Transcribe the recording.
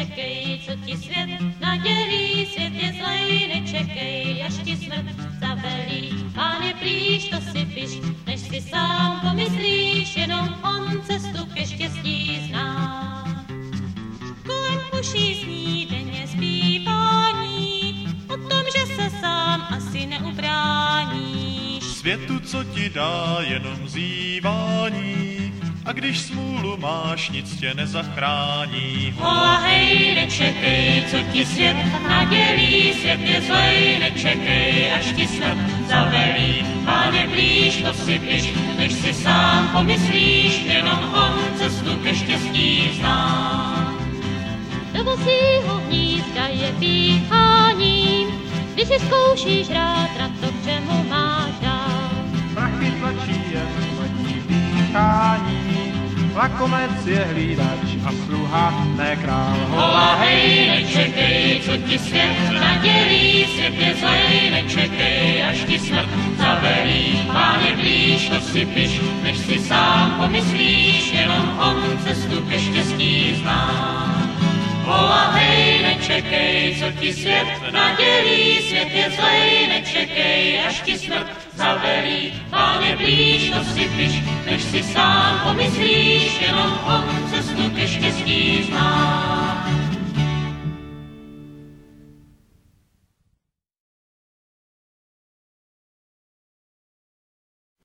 nečekej, co ti svět nadělí, svět je zlej, nečekej, až ti smrt zavelí. Pán je blíž, to si piš, než si sám pomyslíš, jenom on cestu ke štěstí zná. Kolem uší zní denně zpívání, o tom, že se sám asi neubráníš. Světu, co ti dá jenom zývání, a když smůlu máš, nic tě nezachrání. Hola hej, nečekej, co ti svět nadělí, svět je zlej, nečekej, až ti smrt zavelí. Pán je blíž, to si piš, než si sám pomyslíš, jenom on cestu ke štěstí zná. Do vosího hnízda je píchání, když si zkoušíš rád to, k čemu máš dát. Prachy tlačí jen letní dýchání, lakomec je hlídač a sluha, ne král. Hola hej, nečekej, co ti svět nadělí, svět je zlej, nečekej, až ti smrt zavelí. Pán je blíž, to si piš, než si sám pomyslíš, jenom on cestu ke štěstí zná. Hola hej, nečekej, co ti svět nadělí, svět je zlej, nečekej, až ti smrt zavelí. Pán je blíž, to si piš, než si sám pomyslíš, jenom on cestu ke štěstí zná.